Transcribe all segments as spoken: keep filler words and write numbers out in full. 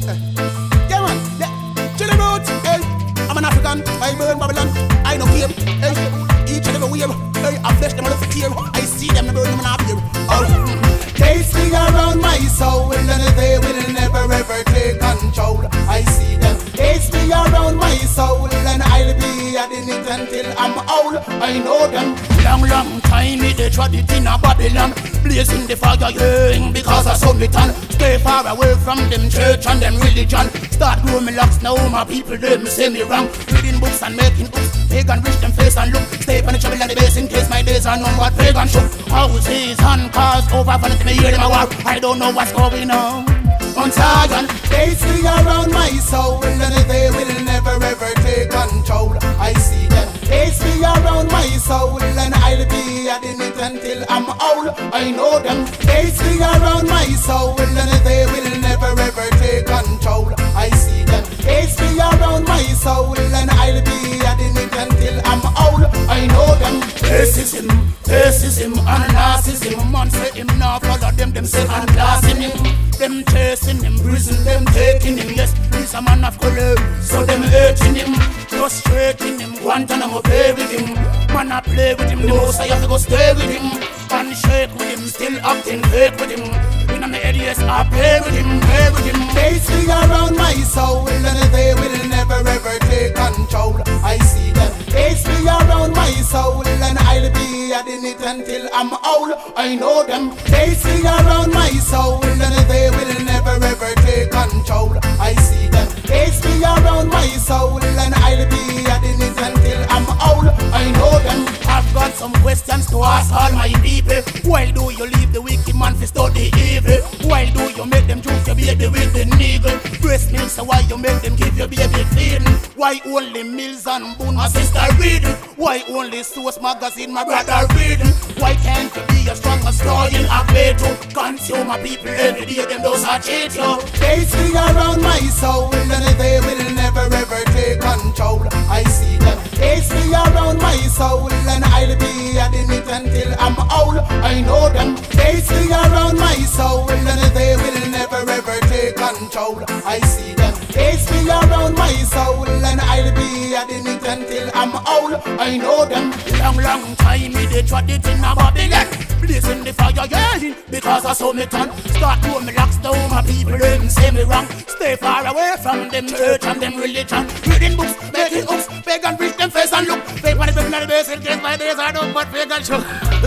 Yeah, man, yeah. To the roots, hey. I'm an African, I burn Babylon. I no care, hey. Each and every wave, hey. I flesh them all for tear. I see them, they burn them and I fear. Oh, they sing around my soul, and they will never ever take control. I see them, they sing around my soul, and I'll be adding it until I'm old. I know them. Long, long time, they tried it in a Babylon. Blazing the fire, yeah, because I saw me turn. Stay far away from them church and them religion. Start growing me locks now, my people, them say me wrong. Reading books and making books, pagan reach them face and look. Stay on the trouble and the base in case my days are known what pagan show. Houses and cars over for me hear them a war. I don't know what's going on. On Zion, they sing around my soul, and they will never ever take control. I see them, they sing around my soul, and I'll be adding it until I'm old. I know them, they sing around my soul, and they will never ever take control. I see them, they sing around my soul, and I'll be adding it until I'm old. I know them. Racism, racism, and narcissism. Man say him now follow them, them say and classing him. Them chasing him, prison them taking him. Yes, he's a man of color, so them hurting him, frustrating him. One time I'ma play with him, man I play with him. The most I have to go stay with him, and shake with him, still acting fake with him. In my head, yes, I play with him, play with him. They sing around my soul, and they will never ever take control. I see them, they sing around my soul, and I'll be adding it until I'm old. I know them, they sing around my soul, and they will never ever take control. I see them, they sing around my soul, and I'll be adding it until I'm old. I know them. I've got some questions to ask all my people. Why do you leave the wicked man to study evil? Why do you make them choose your baby with the needle? Breast milk, so why you make them give your baby feeding? Why only Mills and Boone, my sister reading? Why only Source magazine, my brother reading? Why can't you be a stronger story in a way to consume my people every day? Them those are cheat you. They sing around my soul, and they will never ever take control. I see them. They sing around my soul, and I'll be adding it until I'm old. I know them. They sing around my soul, and they will never ever take control. I see them. They sing around my soul, and I'll be adding it until I'm old. I know them. Long, long time me they tried it in a Babylon. Blazing the fire, yeah, because I saw me turn. Start doing me locks down, my people them say me wrong. Stay far away from them church and them religion. Reading books, making hooks, pagan reach them face and look. Fake money people on the base in case my days are done, but pagan show.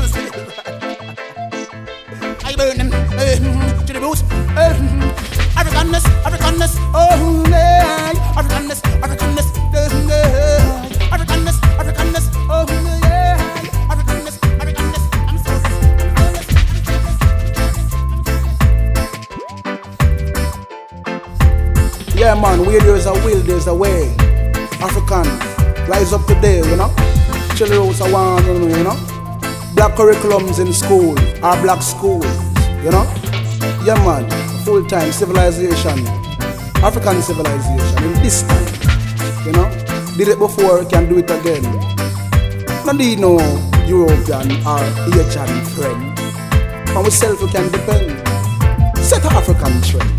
I burn them uh, to the boots. Uh, Africanness, Africanness, oh yeah. Africanness, Africanness, uh, yeah. Africanness, Africanness, oh yeah. Africanness, Africanness, I'm so Africanness. Yeah man, where there's a will, there's a way. African, rise up today, you know. Children also want, you know. Black curriculums in school, or black schools, you know. Yeah man, full-time civilization, African civilization in this time, you know. Did it before, can do it again. No need no European or Asian friend. On ourselves we can depend. Set an African trend.